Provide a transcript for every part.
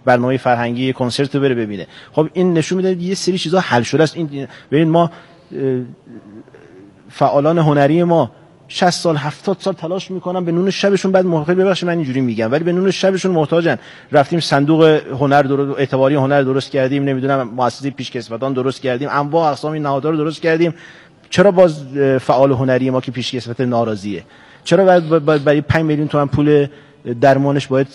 برنامه فرهنگی کنسرت رو بره ببینه. خب این نشون میده یه سری چیزا حل شده است. این ببین ما فعالان هنری ما 60 سال 70 سال تلاش میکنن به نون شبشون، بعد موقعی ببخشید من اینجوری میگم ولی به نون شبشون محتاجن. رفتیم صندوق هنر درست، اعتباری هنر درست کردیم، نمیدونم مؤسسه پیشکسوتان درست کردیم، انواع اقسام این نهادها رو درست کردیم. چرا باز فعال هنری ما که پیشکسوت ناراضیه؟ چرا برای 5 میلیون تومان پول درمانش باید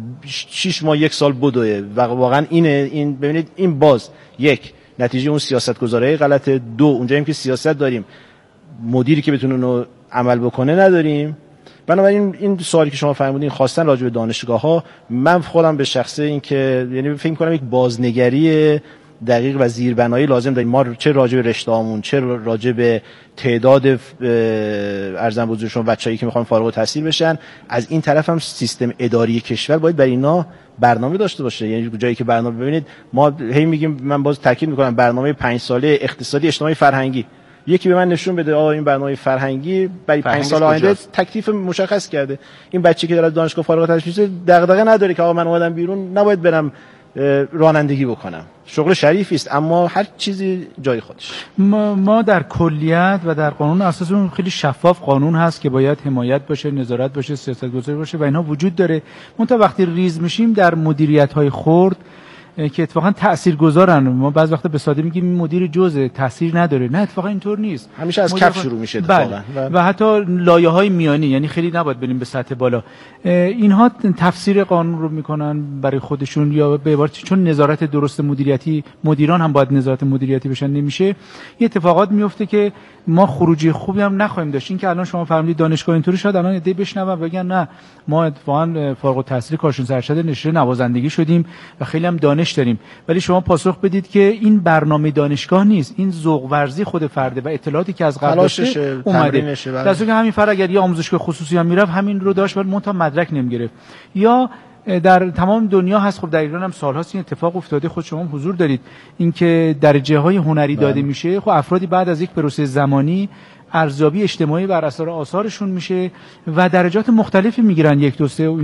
6 ماه 1 سال بدوه؟ واقعا این ببینید این باز یک نتیجه اون سیاستگذاری غلطه. دو اونجاییم که سیاست داریم مدیری که بتونه اونو عمل بکنه نداریم. بنابراین این سوالی که شما فرمودین خواستن راجع به دانشگاه‌ها، من خودم به شخصه این که یعنی فکر می‌کنم یک بازنگری دقیق و زیربنایی لازم داریم. ما چه راجع به رشته‌هامون، چه راجع به تعداد ارزم بزرگ شما بچه‌ای که می‌خوان فارغ التحصیل بشن، از این طرف هم سیستم اداری کشور باید برای اینا برنامه داشته باشه. یعنی جایی که برنامه ببینید ما هی میگیم، من باز تاکید می‌کنم برنامه 5 ساله اقتصادی اجتماعی فرهنگی، یکی به من نشون بده آقا این برنامه فرهنگی برای 5 سال آینده تکلیف مشخص کرده. این بچه که داره دانشگاه فارغ التحصیل میشه دغدغه نداره که آقا من اومدم بیرون نباید برم رانندگی بکنم. شغل شریفی است اما هر چیزی جای خودش. ما در کلیت و در قانون اساسمون خیلی شفاف قانون هست که باید حمایت باشه، نظارت باشه، سیاستگذاری باشه و اینها وجود داره. منتها وقتی ریز میشیم در مدیریت‌های خرد که اتفاقا تاثیرگذارن، ما بعض وقتا به ساده میگیم مدیر جزء تاثیر نداره، نه اتفاقا اینطور نیست. همیشه از کف شروع میشه اتفاقا. و حتی لایه‌های میانی، یعنی خیلی نباید بریم به سطح بالا. اینها تفسیر قانون رو میکنن برای خودشون یا به عبارتی چون نظارت درست مدیریتی، مدیران هم باید نظارت مدیریتی بشن نمیشه. این اتفاقات میفته که ما خروجی خوبی هم نخواهیم داشت. این که الان شما فرمودید دانشگاه اینطوری شد، الان ایده بشنوم بگن نه ما اتفاقا فارغ التحصیل کارشناس ارشد نشریه نوازندگی شدیم و خیلی هم دانش داریم، ولی شما پاسخ بدید که این برنامه دانشگاه نیست، این ذوق ورزی خود فرده و اطلاعاتی که از قبل داشته اومده. در صورتی که همین فرد اگر یه آموزشگاه خصوصی هم میرفت همین رو داشت ولی منتها مدرک نمیگرفت. یا در تمام دنیا هست، خب در ایران هم سال‌هاست این اتفاق افتاده، خود شما حضور دارید، اینکه درجه‌های هنری داده میشه، خب افرادی بعد از یک پروسه زمانی ارزیابی اجتماعی بر اثر آثارشون میشه و درجات مختلفی میگیرن، 1 2 3 و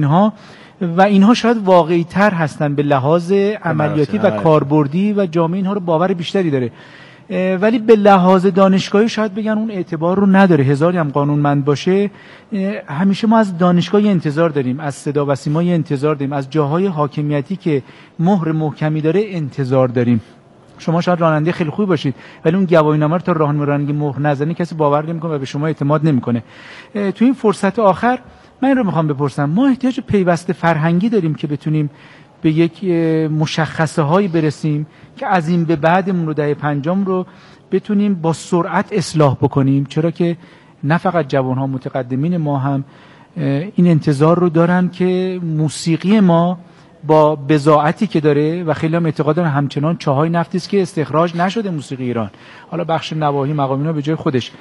اینها شاید واقعی تر هستن به لحاظ عملیاتی و کاربردی و جامعه اینها رو باور بیشتری داره. ولی به لحاظ دانشگاهی شاید بگن اون اعتبار رو نداره، هزاری هم قانونمند باشه. همیشه ما از دانشگاهی انتظار داریم، از صدا و سیمای انتظار داریم، از جاهای حاکمیتی که مهر محکمی داره انتظار داریم. شما شاید راننده خیلی خوبی باشید ولی اون گواهینامه رو تا رانندگی مهر نزنی کسی باور نمیکنه و به شما اعتماد نمیکنه. تو این فرصت آخر من این رو میخوام بپرسم، ما احتیاج به پیوست فرهنگی داریم که بتونیم به یک مشخصه هایی برسیم که از این به بعدمون رو دهه 50 رو بتونیم با سرعت اصلاح بکنیم، چرا که نه فقط جوانها، متقدمین ما هم این انتظار رو دارن که موسیقی ما با بضاعتی که داره و خیلی هم اعتقاد دارن همچنان چاهای نفتی است که استخراج نشده موسیقی ایران، حالا بخش نواحی مقامینا به جای خودش،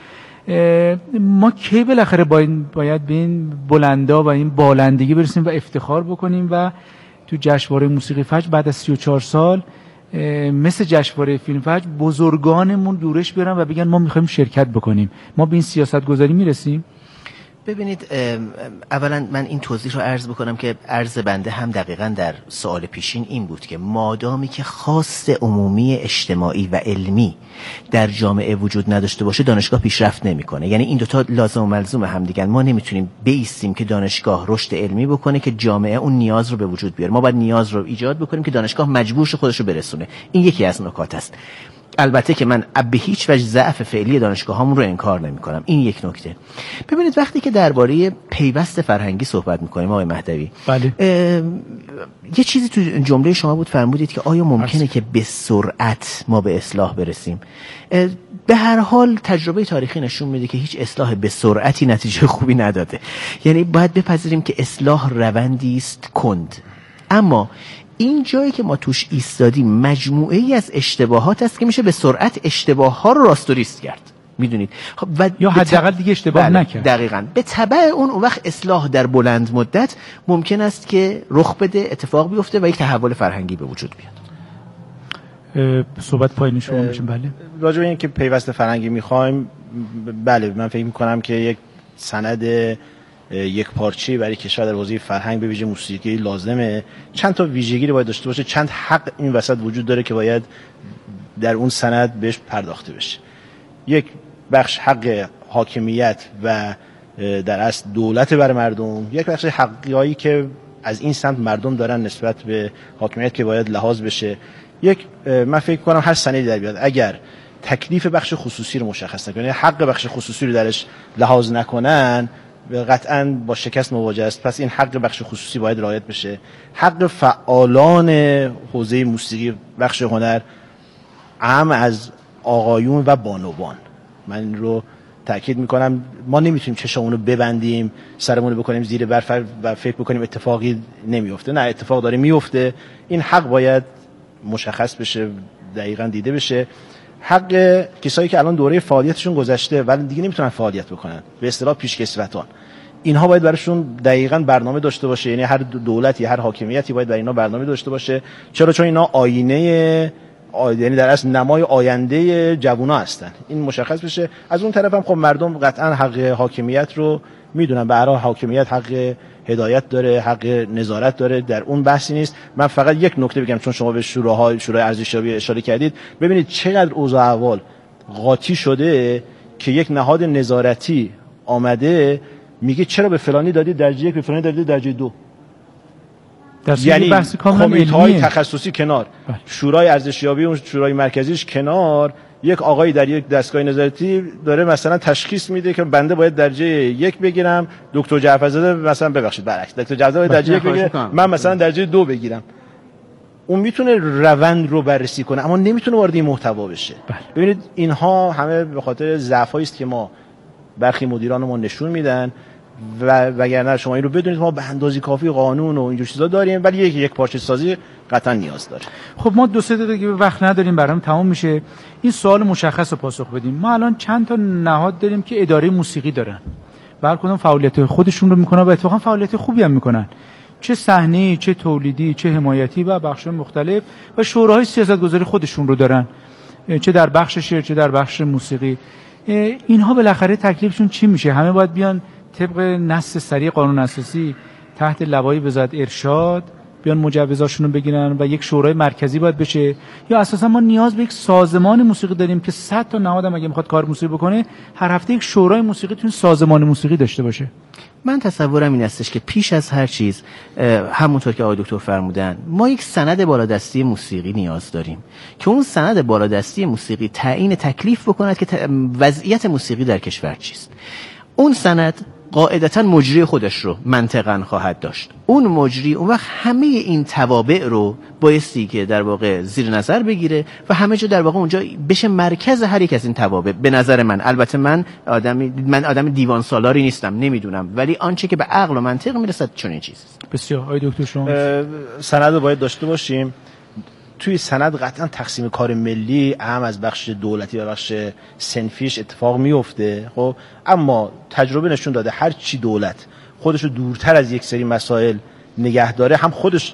ما کی بالاخره باید به این بلندا و این بالندگی برسیم و افتخار بکنیم و تو جشنواره موسیقی فجر بعد از 34 سال مثل جشنواره فیلم فجر بزرگانمون یورش بیارن و بگن ما میخوایم شرکت بکنیم. ما به این سیاست گذاری میرسیم؟ ببینید، اولا من این توضیح رو عرض بکنم که عرض بنده هم دقیقاً در سوال پیشین این بود که مادامی که خواست عمومی اجتماعی و علمی در جامعه وجود نداشته باشه دانشگاه پیشرفت نمیکنه. یعنی این دوتا لازم و ملزوم هم دیگه. ما نمیتونیم بایستیم که دانشگاه رشد علمی بکنه که جامعه اون نیاز رو به وجود بیاره. ما باید نیاز رو ایجاد بکنیم که دانشگاه مجبور شه خودش رو برسونه. این یکی از نکات است. البته که من به هیچ وجه ضعف فعلی دانشگاهامون رو انکار نمی‌کنم. این یک نکته. ببینید وقتی که درباره پیوست فرهنگی صحبت می‌کنیم آقای مهدوی، بله. یه چیزی تو جمله شما بود فرمودید که آیا ممکنه که به سرعت ما به اصلاح برسیم؟ به هر حال تجربه تاریخی نشون میده که هیچ اصلاح به سرعتی نتیجه خوبی نداده. یعنی باید بپذیریم که اصلاح روندی است کند. اما این جایی که ما توش ایستادیم مجموعه ای از اشتباهات است که میشه به سرعت اشتباه ها رو راست و ریست کرد. میدونید خب یا حداقل دیگه اشتباه نکرد. دقیقاً. به تبع اون وقت اصلاح در بلند مدت ممکن است که رخ بده، اتفاق بیفته و یک تحول فرهنگی به وجود بیاد. صحبت پایین شما میشیم. بله. راجع به این که پیوست فرهنگی میخوایم، بله من فکر میکنم که یک سند یک پارچه برای کشور در حوزه فرهنگ به ویژه موسیقی لازمه. چند تا ویژگی رو باید داشته باشه، چند حق این وسط وجود داره که باید در اون سند بهش پرداخته بشه. یک بخش حق حاکمیت و در اصل دولت بر مردم، یک بخش حقیقی که از این سمت مردم دارن نسبت به حاکمیت که باید لحاظ بشه. من فکر کنم هر سندی در بیاد اگر تکلیف بخش خصوصی رو مشخص نکنه، حق بخش خصوصی رو درش لحاظ نکنن، قطعاً با شکست مواجه است. پس این حق بخش خصوصی باید رعایت بشه. حق فعالان حوزه موسیقی، بخش هنر، اهم از آقایون و بانوان. من این رو تأکید میکنم. ما نمیتونیم چشمون رو ببندیم، سرمون رو بکنیم زیر برف و فکر بکنیم اتفاقی نمیفته. نه، اتفاق داره میفته. این حق باید مشخص بشه، دقیقاً دیده بشه. حق کسایی که الان دوره فعالیتشون گذشته ولی دیگه نمیتونن فعالیت بکنن، به اصطلاح پیشکسوتان، اینها باید براشون دقیقاً برنامه داشته باشه. یعنی هر دولتی، هر حاکمیتی باید برای اینا برنامه داشته باشه. چرا؟ چون اینا آینه، یعنی در اصل نمای آینده جوونا هستن. این مشخص بشه. از اون طرف هم خب مردم قطعاً حق حاکمیت رو میدونن. به هر حال حاکمیت حق هدایت داره، حق نظارت داره، در اون بحثی نیست. من فقط یک نکته بگم، چون شما به شورای ارزشیابی اشاره کردید، ببینید چقدر اوضاع احوال قاطی شده که یک نهاد نظارتی آمده میگه چرا به فلانی دادید درجه 1، به فلانی دادید درجه 2. یعنی کمیته‌های تخصصی کنار، شورای ارزشیابی اون شورای مرکزیش کنار، یک آقایی در یک دستگاه نظارتی داره مثلا تشخیص میده که بنده باید درجه 1 بگیرم، دکتر جعفرزاده مثلا ببخشید برعکس، دکتر جعفرزاده درجه 1 بگیره، من مثلا درجه 2 بگیرم. اون میتونه روند رو بررسی کنه اما نمیتونه وارد این محتوا بشه. ببینید اینها همه به خاطر ضعفایی است که ما برخی مدیران ما نشون میدن و وگرنه شما این رو بدونید ما به اندازه کافی قانون و اینجور چیزا داریم، ولی یک پارچه سازی قطعا نیاز داره. خب ما 2-3 دقیقه وقت نداریم، برام تمام میشه. این سوال مشخص رو پاسخ بدیم. ما الان چند تا نهاد داریم که اداره موسیقی دارن و هر کدوم فعالیت خودشون رو میکنن و اتفاقا فعالیت خوبی هم میکنن، چه صحنه‌ای، چه تولیدی، چه حمایتی و بخش‌های مختلف، و شوراهای سیاست‌گذاری خودشون رو دارن، چه در بخش شعر چه در بخش موسیقی. اینها بالاخره تکلیفشون چی میشه؟ همه باید بیان طبق نص صریح قانون اساسی تحت لوای وزارت ارشاد بیان مجوزاشون رو بگیرن و یک شورای مرکزی باید بشه، یا اساسا ما نیاز به یک سازمان موسیقی داریم که 100 تا نهاد هم اگه میخواد کار موسیقی بکنه هر هفته یک شورای موسیقی تو سازمان موسیقی داشته باشه؟ من تصورم این استش که پیش از هر چیز، همونطور که آقای دکتر فرمودن، ما یک سند بالادستی موسیقی نیاز داریم که اون سند بالادستی موسیقی تعیین تکلیف بکند که وضعیت موسیقی در کشور چیست. اون سند قاعدتاً مجری خودش رو منطقاً خواهد داشت. اون مجری اون وقت همه این توابع رو بایستی که در واقع زیر نظر بگیره و همه جا در واقع اونجا بشه مرکز هر یک از این توابع. به نظر من، البته من آدم دیوان سالاری نیستم، نمیدونم، ولی آنچه که به عقل و منطق میرسد چنین چیزیست. بسیار. آقای دکتر شما سند رو باید داشته باشیم. توی سند قطعا تقسیم کار ملی اهم از بخش دولتی و بخش صنفیش اتفاق میفته. خب اما تجربه نشون داده هر چی دولت خودش رو دورتر از یک سری مسائل نگه داره، هم خودش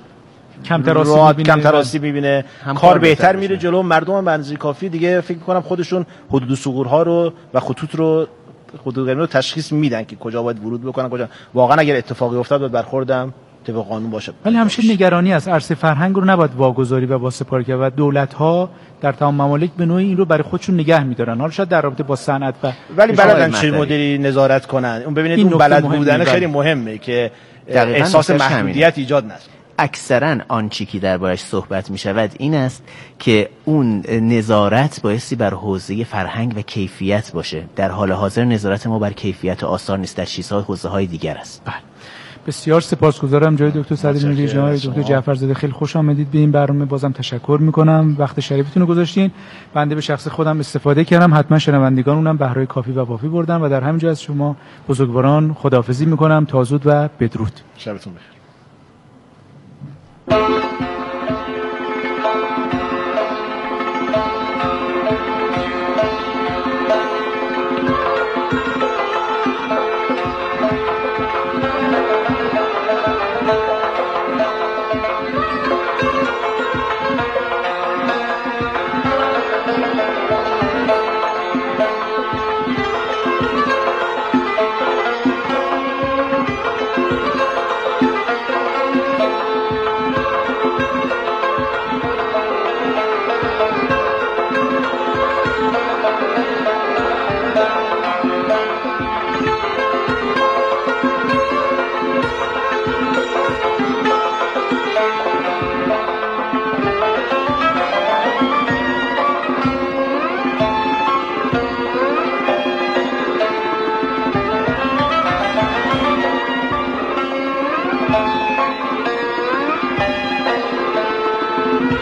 کمتر آسیب میبینه، کار بهتر میره جلو، مردم هم به اندازه کافی دیگه فکر کنم خودشون حدود و ثغورها رو و خطوط رو تشخیص میدن که کجا باید ورود بکنن، کجا واقعا اگر اتفاقی افتاد باید برخوردم طبق قانون باشه. ولی همیشه نگرانی است عرصه فرهنگ رو نباید واگذاری و واسپار کرد و دولت‌ها در تمام ممالک به نوعی این رو برای خودشون نگه می‌دارن. حالا شاید در رابطه با صنعت ولی بلدن چه مدلی نظارت کنن. اون ببینید اون بلد بودن خیلی مهمه که احساس محدودیت ایجاد نشه. اکثرا آنچه که دربارش صحبت می شود این است که اون نظارت بایستی بر حوزه فرهنگ و کیفیت باشه. در حال حاضر نظارت ما بر کیفیت آثار نیست، در چیزهای حوزه‌های دیگر است. بله. بسیار سپاسگزارم جای دکتر صدری میری، جناب دکتر جعفرزاده، خیلی خوش آمدید به این برنامه. بازم تشکر میکنم، وقت شریفتون رو گذاشتین. بنده به شخص خودم استفاده کردم، حتما شنوندگان اونم بهره کافی و وافی بردن و در همین جا از شما بزرگواران خداحافظی میکنم. تا زود و بدرود. شبتون بخیر.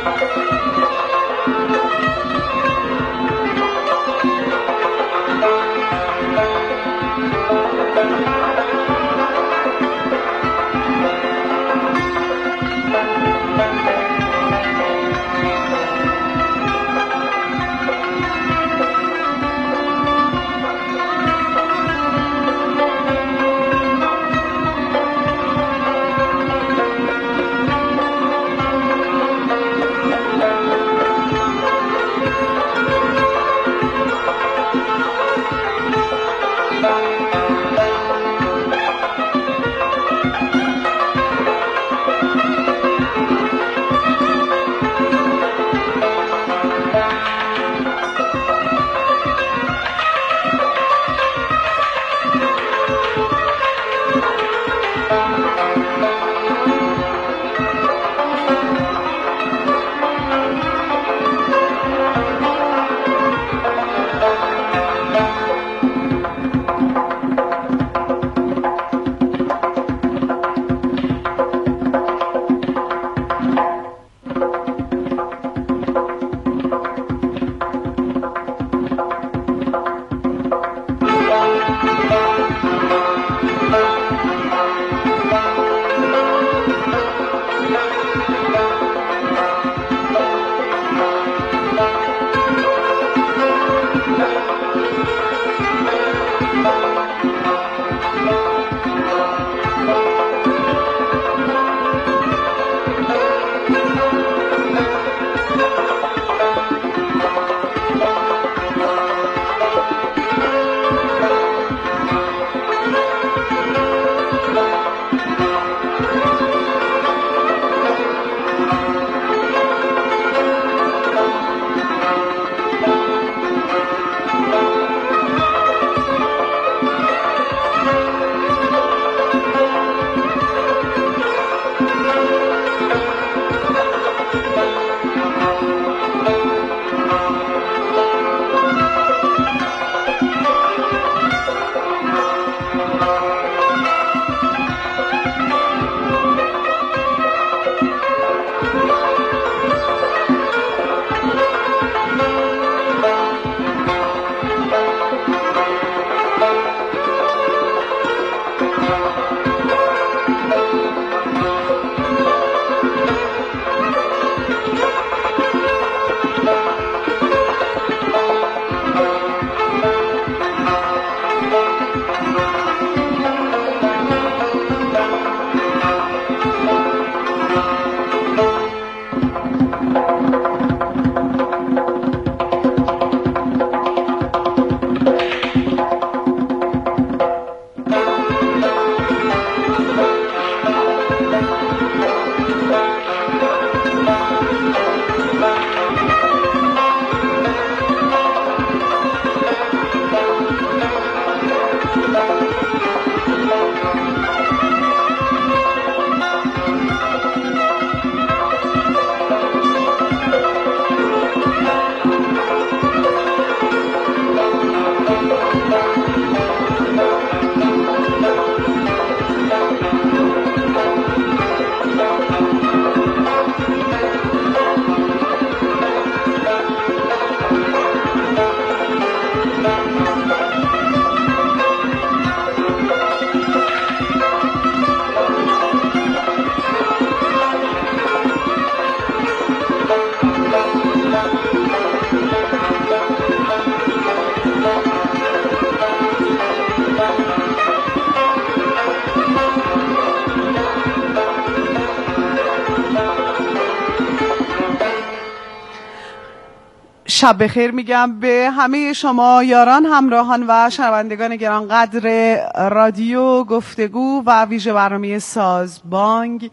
شب بخیر میگم به همه شما یاران، همراهان و شنوندگان گرانقدر رادیو گفتگو و ویژه برنامه سازبانگ،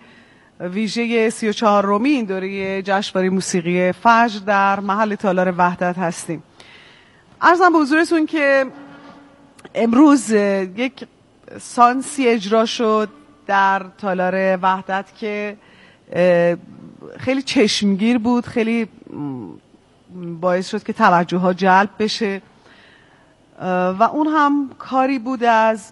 ویژه 34 رومی این دوره جشنواره موسیقی فجر در محل تالار وحدت هستیم. عرضم به حضورتون که امروز یک سانسی اجرا شد در تالار وحدت که خیلی چشمگیر بود، خیلی باعث شد که توجه ها جلب بشه و اون هم کاری بود از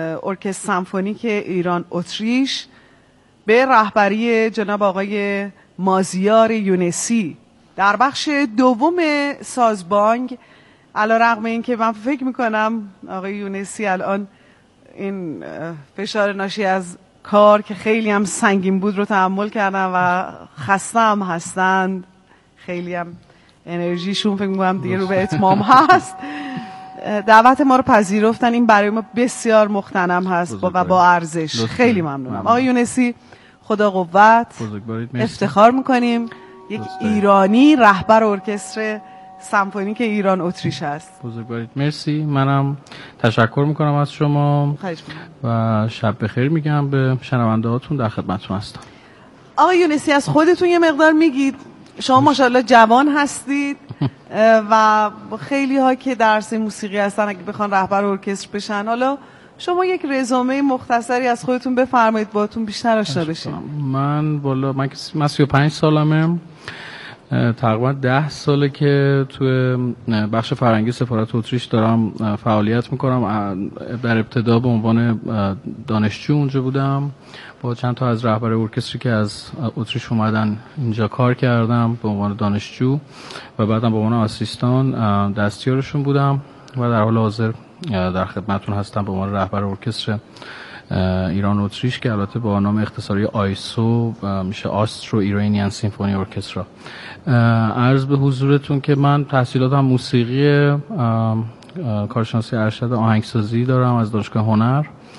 ارکستر سمفونیک ایران اتریش به رهبری جناب آقای مازیار یونسی در بخش دوم سازبانگ. علیرغم این که من فکر میکنم آقای یونسی الان این فشار ناشی از کار که خیلی هم سنگین بود رو تحمل کردن و خسته هم هستند، خیلی هم انرژیشون فکر میکنم دیگه رو به اتمام هست، دعوت ما رو پذیرفتن. این برای ما بسیار مختنم هست و با ارزش. خیلی ممنونم آقای یونسی، خدا قوت. افتخار میکنیم یک ایرانی رهبر ارکستر سمفونیک ایران اتریش هست. بزرگوارید، مرسی. منم تشکر میکنم از شما و شب بخیر میگم به شنونده هاتون. در خدمتتون هستم. آقای یونسی، از خودتون یه مقدار میگید. شما ماشاءالله جوان هستید و خیلی ها که درس موسیقی هستن اگه بخوان رهبر ارکستر بشن، حالا شما یک رزومه مختصری از خودتون بفرمایید باهاتون بیشتر آشنا بشیم. من 35 سالمه. تقریبا 10 ساله که توی بخش فرهنگی سفارت اتریش دارم فعالیت میکنم. در ابتدا به عنوان دانشجو اونجا بودم، با چند تا از رهبر ارکستری که از اتریش اومدن اینجا کار کردم به عنوان دانشجو و بعدم به عنوان آسیستان دستیارشون بودم و در حال حاضر در خدمتتون هستم به عنوان رهبر ارکستر ایران اتریش که البته با نام اختصاری آیسو میشه آسترو ایرانیان سیمفونی ارکسترا. عرض به حضورتون که من تحصیلاتم موسیقی، کارشناسی ارشد آهنگسازی دارم از دانشگاه هنر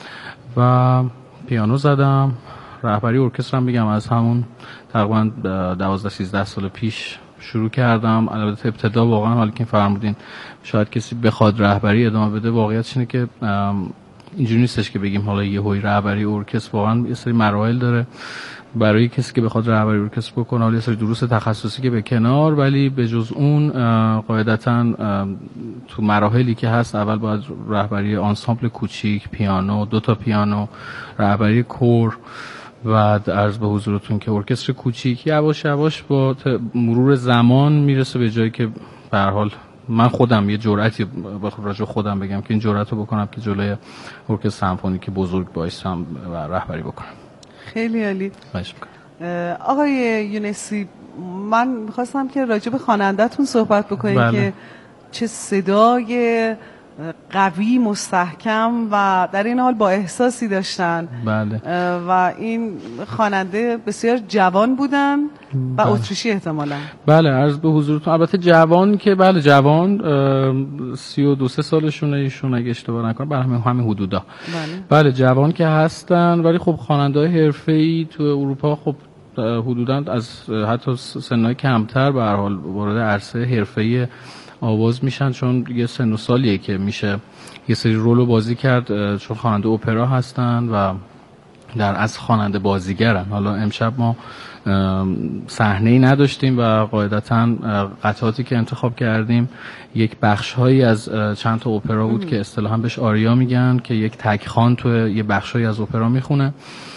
و پیانو زدم. رهبری ارکسترم میگم از همون تقریبا 12-13 سال پیش شروع کردم. البته ابتدا واقعا حالا که فرمودین شاید کسی بخواد رهبری ادامه بده، واقعیتش اینه که اینجوری نیستش که بگیم حالا یه هوی رهبری ارکستر، واقعا یه سری مراحل داره برای کسی که بخواد رهبری ارکستر بکنه. حالا یه سری دروس تخصصی که به کنار، ولی به جز اون قاعدتاً تو مراحلی که هست اول باید رهبری آنسامبل کوچیک، پیانو، 2 تا پیانو، رهبری کور و عرض به حضورتون که ارکستر کوچیک یواش یواش با مرور زمان میرسه به جایی که به هر حال من خودم یه جرأتی راجع خودم بگم که این جرأت رو بکنم که جلوی ارکستر سمفونیک بزرگ بایستم و رهبری بکنم. خیلی عالی. آقای یونسی، من میخواستم که راجع به خواننده‌تون صحبت بکنیم. بله. که چه صدای قوی، مستحکم و در این حال با احساسی داشتن. بله. و این خواننده بسیار جوان بودن و اتریشی احتمالاً. بله، عرض به حضورتون. البته جوان که بله جوان 32 سالشونه ایشون اگه اشتباه نکنم، برای همین حدودا. بله جوان که هستن، ولی خب خواننده‌های حرفه‌ای تو اروپا خب حدوداً از حتی سنای کمتر به هر حال وارد عرصه حرفه‌ای آواز میشن، چون یه سن و سالیه که میشه یه سری رولو بازی کرد، چون خواننده اپرا هستن و در اصل خواننده بازیگرن. حالا امشب ما صحنه‌ای نداشتیم و قاعدتاً قطعاتی که انتخاب کردیم یک بخش‌هایی از چند تا اپرا بود که اصطلاحاً بهش آریا میگن، که یک تک‌خوان تو یه بخشایی از اپرا میخونه.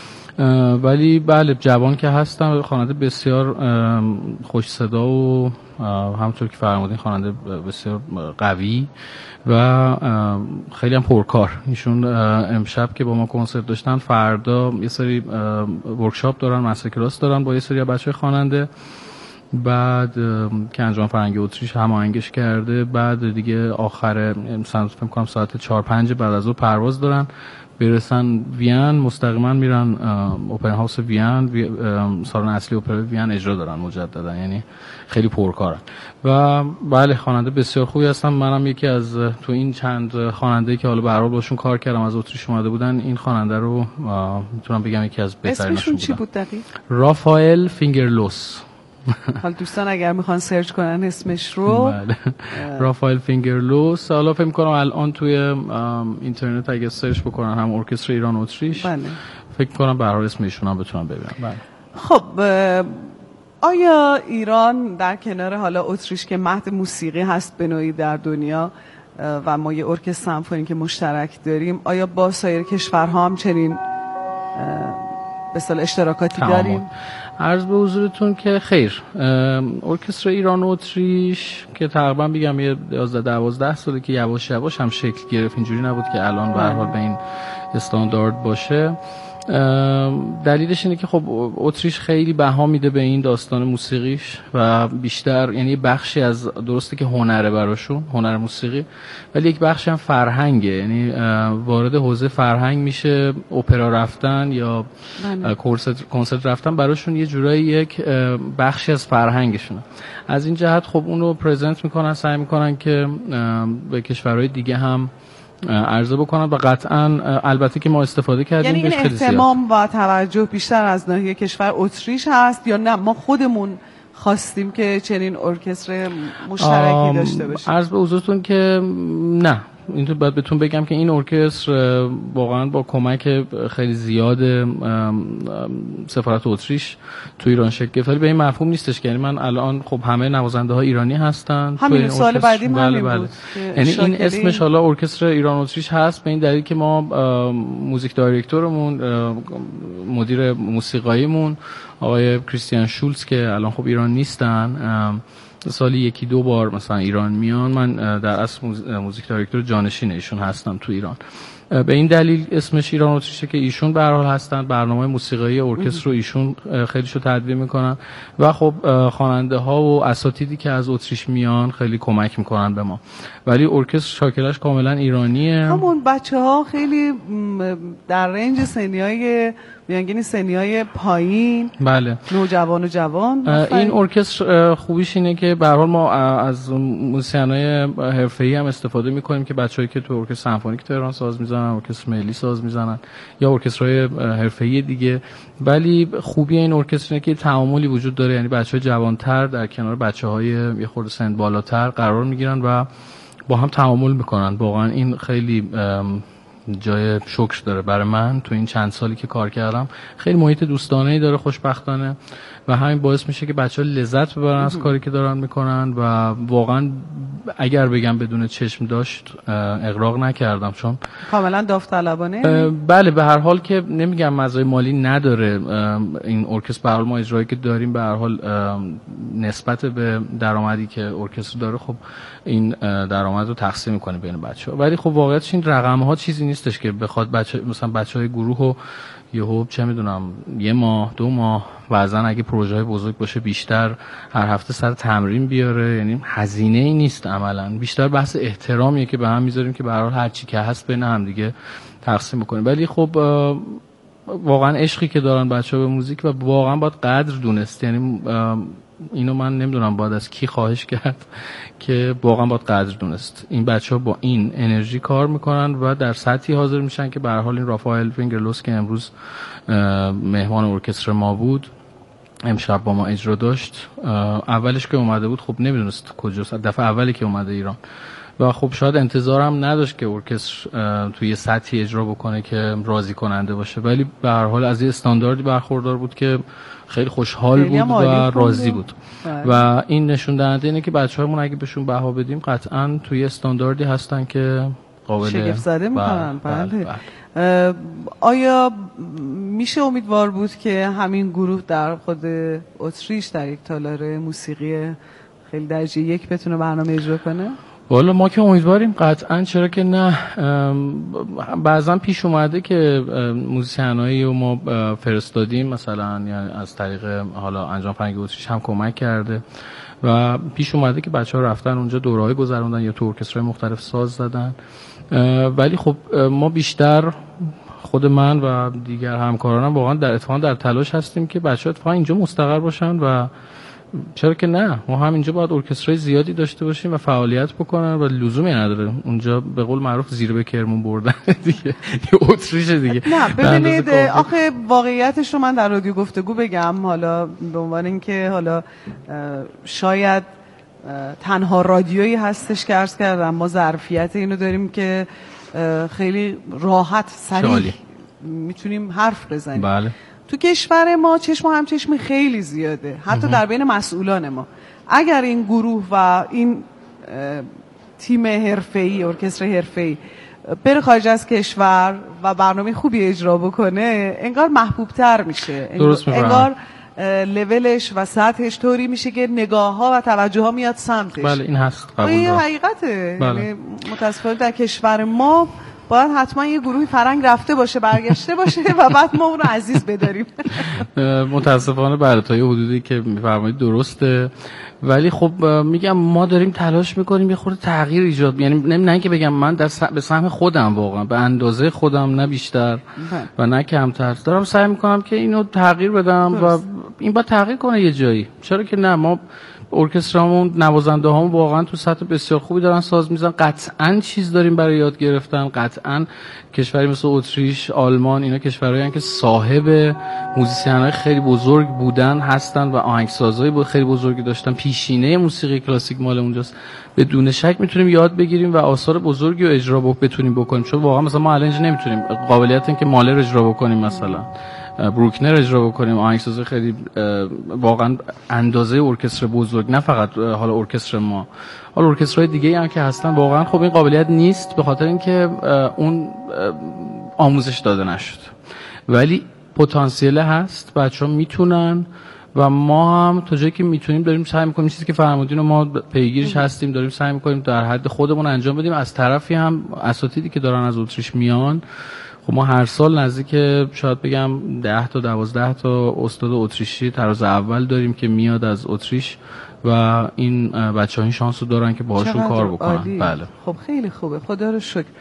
ولی بله جوان که هستم، خواننده بسیار خوش صدا و همونطور که فرمودین خواننده بسیار قوی و خیلی هم پرکار. ایشون امشب که با ما کنسرت داشتن، فردا یه سری ورکشاپ دارن، مستر کلاس دارن با یه سری بچه خواننده، بعد که انجام فرهنگی اتریش هماهنگش کرده، بعد دیگه آخر مثلا فکر کنم ساعت 4-5 بعد از اون پرواز دارن برسن وین، مستقیما میرن اوپرا هاوس وین، سالن اصلی اپرا وین اجرا دارن مجددا، یعنی خیلی پرکارن و بله خواننده بسیار خوبی هستن. منم یکی از تو این چند خواننده‌ای که حالا به هر حال باشون کار کردم از اتریش اومده بودن، این خواننده رو میتونم بگم یکی از بهتریناشون بودن. اسمشون چی بود دقیق؟ رافائل فینگرلوس. حالا دوستان اگر میخوان سرچ کنن اسمش رو، بله رافائل فینگرلوس. حالا فکر می‌کنم الان توی اینترنت اگه سرچ بکنن هم ارکستر ایران اتریش، بله فکر کنم به هر حال اسم ایشون هم بتونن ببینن. بله. خب آیا ایران در کنار حالا اتریش که مهد موسیقی هست به نوعی در دنیا و ما یه ارکستر سمفونی که مشترک داریم، آیا با سایر کشورها هم چنین به اصطلاح اشتراکاتی داریم؟ عرض به حضورتون که خیر، ارکستر ایران اتریش که تقریبا بگم یه 11-12 ساله که یواش یواش هم شکل گرفت، اینجوری نبود که الان به هر حال به این استاندارد باشه. دلیلش اینه که خب اتریش خیلی بها میده به این داستان موسیقیش و بیشتر یعنی بخشی از درسته که هنره براشون، هنر موسیقی، ولی یک بخشی هم فرهنگه، یعنی وارد حوزه فرهنگ میشه. اپرا رفتن یا کنسرت رفتن براشون یه جورایی یک بخشی از فرهنگشونه. از این جهت خب اون رو پرزنت میکنن، سعی میکنن که به کشورهای دیگه هم عرضه بکنن و قطعا البته که ما استفاده کردیم. یعنی این اهتمام و توجه بیشتر از ناحیه کشور اتریش هست یا نه ما خودمون خواستیم که چنین ارکستر مشترکی داشته باشیم؟ عرض به حضورتون که نه، اینطور باید بهتون بگم که این ارکستر واقعا با کمک خیلی زیاد سفارت اتریش تو ایران شکل گرفت، ولی به این مفهوم نیستش که یعنی من الان خب همه نوازنده ها ایرانی هستن. همین سال بعدیم همین بله. بود. یعنی این اسمش حالا ارکستر ایران اتریش هست به این دلیل که ما موزیک دایرکتورمون، مدیر موسیقاییمون آقای کریستیان شولز که الان خب ایران نیستن، سالی 1-2 بار مثلا ایران میان. من در اصل موزیک دایرکتور جانشین ایشون هستم تو ایران. به این دلیل اسمش ایران اتریشه که ایشون به هر حال هستن، برنامه موسیقی ارکستر رو ایشون خیلیشو تدوین میکنن و خب خواننده ها و اساتیدی که از اتریش میان خیلی کمک میکنن به ما، ولی ارکستر شاکلش کاملا ایرانیه. همون بچه‌ها خیلی در رنج سنیای میانگین سنیای پایین، بله، نوجوان و جوان. این ارکستر خوبیش اینه که به هر حال ما از موسیقیای حرفه‌ای هم استفاده می‌کنیم که بچه‌ای که تو ارکستر سمفونیک تهران ساز می‌زنن، ارکستر ملی ساز می‌زنن یا ارکسترهای حرفه‌ای دیگه. ولی خوبی این ارکستر اینه که تعاملی وجود داره، یعنی بچه‌های جوان‌تر در کنار بچه‌های یه خورده سن بالاتر قرار می‌گیرن و با هم تعامل می‌کنن. واقعا این خیلی جای شکر داره برای من تو این چند سالی که کار کردم. خیلی محیط دوستانه‌ای داره خوشبختانه و همین باعث میشه که بچه‌ها لذت ببرن از کاری که دارن میکنن و واقعا اگر بگم بدون چشم داشت اغراق نکردم، چون کاملا داوطلبانه. بله، به هر حال که نمیگم مزایای مالی نداره این ارکستر، به هر حال ما اجرایی که داریم به هر حال نسبت به درآمدی که ارکستر داره خب این درآمد رو تقسیم میکنه بین بچه‌ها، ولی خب واقعیتش این رقم‌ها چیزی نیستش که بخواد مثلا بچه‌های گروهو یهو چه میدونم 1 ماه 2 ماه بعضن اگه پروژه‌های بزرگ باشه بیشتر هر هفته سر تمرین بیاره. یعنی هزینه‌ای نیست، عملاً بیشتر بحث احترامیه که به هم میذاریم که به هر حال هر چی که هست بین هم دیگه تقسیم می‌کنیم. ولی خب واقعا عشقی که دارن بچه‌ها به موزیک و واقعا باید قدر دونست، یعنی اینو من نمیدونم باید از کی خواهش کرد که واقعا باید قدر دونست. این بچه‌ها با این انرژی کار میکنن و در سطحی حاضر میشن که به هر حال این رافائل فینگرلوس که امروز مهمان ارکستر ما بود، امشب با ما اجرا داشت، اولش که اومده بود خب نمیدونست کجاست، دفعه اولی که اومده ایران و خب شاید انتظارم نداشت که ارکستر توی سطحی اجرا بکنه که راضی کننده باشه، ولی به هر حال از یه استانداردی برخوردار بود که خیلی خوشحال بود و راضی بود و این نشون دهنده اینه که بچه‌هامون اگه بهشون بها بدیم قطعاً توی استانداردی هستن که قابل شگفت زده میکنن. بله. آیا میشه امیدوار بود که همین گروه در خود اتریش در یک تالار موسیقی خیلی درجه 1 بتونه برنامه اجرا کنه؟ والا ما که امیدواریم قطعاً، چرا که نه. بعضا پیش اومده که موزیسینایی رو ما فرستادیم مثلا، یعنی از طریق حالا انجام فرهنگی اتریش هم کمک کرده و پیش اومده که بچه‌ها رفتن اونجا دوره‌ای گذروندن یا تو ارکسترهای مختلف ساز زدن، ولی خب ما بیشتر خود من و دیگر همکارانم واقعا در تلاش هستیم که بچه‌ها اتفاقا اینجا مستقر باشن و چرا که نه، ما هم اینجا باید ارکسترای زیادی داشته باشیم و فعالیت بکنن و لزومی نداره اونجا به قول معروف زیر به کرمون بردن دیگه اتریش دیگه. نه ببینید آخه واقعیتش رو من در رادیو گفتگو بگم، حالا به عنوان اینکه حالا شاید تنها رادیویی هستش که عرض کردم ما ظرفیت اینو داریم که خیلی راحت سریع میتونیم حرف بزنیم. بله. تو کشور ما چشم و همچشمی خیلی زیاده، حتی در بین مسئولان ما. اگر این گروه و این تیم حرفه‌ای، ارکستر حرفه‌ای بره خارج از کشور و برنامه خوبی اجرا بکنه، انگار محبوب‌تر میشه، انگار لولش و سطحش طوری میشه که نگاه‌ها و توجه‌ها میاد سمتش. بله این هست، قبول این دارم. حقیقته. بله. یعنی متأسفانه در کشور ما باید حتما یه گروهی فرنگ رفته باشه برگشته باشه و بعد ما اون رو عزیز بداریم. متاسفانه بله تا یه حدودی که میفرمایید درسته، ولی خب میگم ما داریم تلاش میکنیم یه خورده تغییر ایجاد، یعنی نه که بگم من به سهم خودم واقعا به اندازه خودم نه بیشتر و نه کمتر دارم سعی میکنم که اینو تغییر بدم و این باید تغییر کنه یه جایی. چرا که نه، ما ارکسترامون نوازنده هامون واقعا تو سطح بسیار خوبی دارن ساز میزنن، قطعا چیز داریم برای یاد گرفتن، قطعا کشوری مثل اتریش، آلمان اینا کشورهایی هستن که صاحب موزیسین‌های خیلی بزرگ بودن هستن و آهنگسازای خیلی بزرگی داشتن، پیشینه موسیقی کلاسیک مال اونجاست. بدون شک میتونیم یاد بگیریم و آثار بزرگی رو اجرا بتونیم بکنیم، چون واقعا مثلا ما الان نمیتونیم قابلیت این که مالر اجرا بکنیم، مثلا بروکنر اجرا بکنیم، آهنگساز خیلی واقعا اندازه ارکستر بزرگ، نه فقط حالا ارکستر ما، حالا ارکسترهای دیگه هم که هستن واقعا خب این قابلیت نیست به خاطر اینکه اون آموزش داده نشد، ولی پتانسیل هست، بچه‌ها میتونن و ما هم تا جایی که میتونیم داریم سعی میکنیم چیزی که فرمودین رو ما پیگیرش هستیم، داریم سعی میکنیم در حد خودمون انجام بدیم. از طرفی هم اساتیدی که دارن از اتریش میان، خب ما هر سال نزدیک شاید بگم 10 تا 12 تا استاد اتریشی طراز اول داریم که میاد از اتریش و این بچه‌ها این شانس رو دارن که باهاشون کار بکنن. عالی. بله خب خیلی خوبه، خدا رو شکر.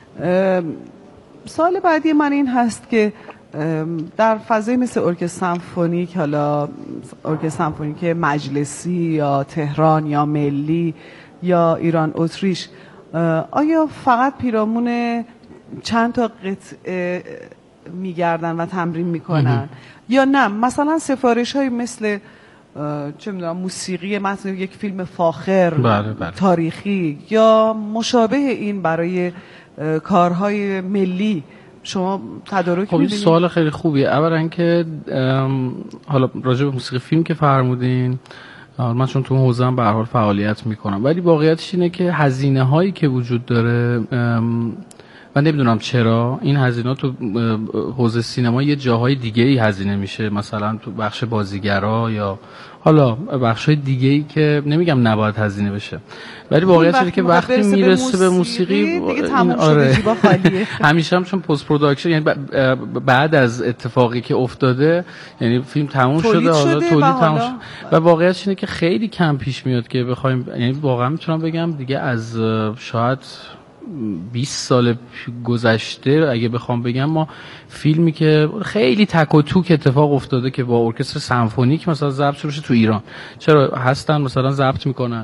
سال بعدی من این هست که در فضای مثل ارکستر سمفونیک، حالا ارکستر سمفونیک مجلسی یا تهران یا ملی یا ایران اتریش، آیا فقط پیرامون چند تا قطعه میگردن و تمرین میکنن یا نه مثلا سفارش های مثل چه میدونم موسیقی متن یک فیلم فاخر بله. تاریخی یا مشابه این برای کارهای ملی شما تدارک خب این می‌بینید؟ سوال خیلی خوبیه. اولا که حالا راجع به موسیقی فیلم که فرمودین، من چون تو حوزه‌ام به هر حال فعالیت میکنم، ولی واقعیتش اینه که هزینه هایی که وجود داره من نمیدونم چرا این هزینه تو حوزه سینما یه جاهای دیگه ای هزینه میشه، مثلا تو بخش بازیگرا یا حالا بخشای دیگه ای که نمیگم نباید هزینه بشه، ولی واقعیت اینه که وقتی میرسه به موسیقی دیگه تموم شده، آره. جیبا خالیه. همیشه هم چون پست پروداکشن یعنی بعد از اتفاقی که افتاده، یعنی فیلم تموم شده، حالا تولید تموم شده و واقعیت اینه که خیلی کم پیش میاد که بخوایم، یعنی واقعا میتونم بگم دیگه از شاید 20 سال گذشته اگه بخوام بگم، ما فیلمی که خیلی تک و توک اتفاق افتاده که با ارکستر سمفونیک مثلا ضبط شده تو ایران، چرا هستن مثلا ضبط میکنن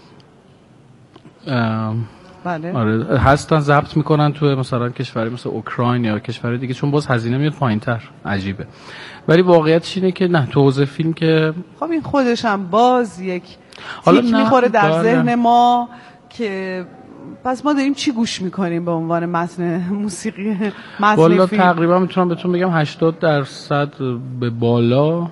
بله. آره هستن ضبط میکنن تو مثلا کشوری مثل اوکراین یا کشور دیگه، چون باز هزینه میاد پایینتر، عجیبه. ولی واقعیتش اینه که نه، تو حوزه فیلم که خب این خودش هم باز یک حالا تیک میخوره در ذهن ما که پس ما داریم چی گوش میکنیم به عنوان متن موسیقی، متن والا فیلم. تقریبا میتونم بهتون بگم 80% به بالا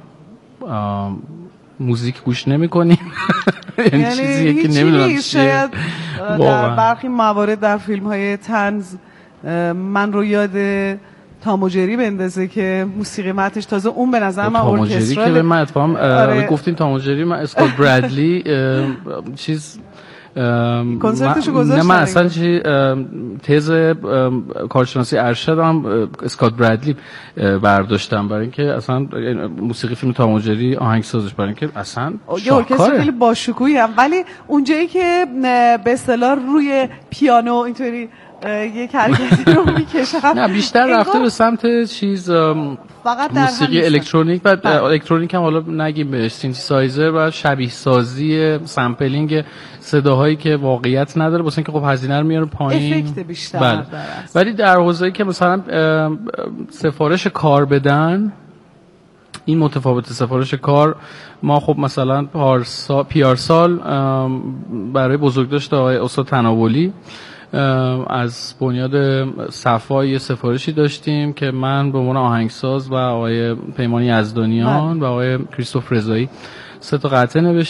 موزیک گوش نمی‌کنیم. یعنی چیزیه که نمیدونم شاید در برخی موارد در فیلم‌های طنز من رو یاد تام و جری بندازه که موسیقی متنش تازه اون به نظر من ارکسترال. تام و جری که من اتفاقا گفتین تام و جری، من اسکات برادلی چیز کنسرتشو گذاشتم. نه من اصلا تز کارشناسی ارشدم اسکات برادلی برداشتم برای اینکه اصلا موسیقی فیلم تام و جری آهنگسازش، برای اینکه اصلا یه ارکستر خیلی باشکوهی هم، ولی اونجایی که به اصطلاح روی پیانو اینطوری یک حرکتی رو میکشن، نه بیشتر رفته به سمت چیز فقط در موسیقی الکترونیک و الکترونیک هم حالا نگیم بهش، سینتسایزر و شبیه سازی سامپلینگ صداهایی که واقعیت نداره، واسه اینکه خب هزینه رو میاره پایین، افکت بیشتر. بله. ولی در حوزه‌ای که مثلا سفارش کار بدن، این متفاوت. سفارش کار ما خب مثلا پیارسال برای بزرگداشت آقای استاد تناولی از بنیاد صفا یه سفارشی داشتیم که من به عنوان آهنگساز و آقای پیمان یزدانیان و آقای کریستوف رضایی 3 تا قطعه نوشتیم.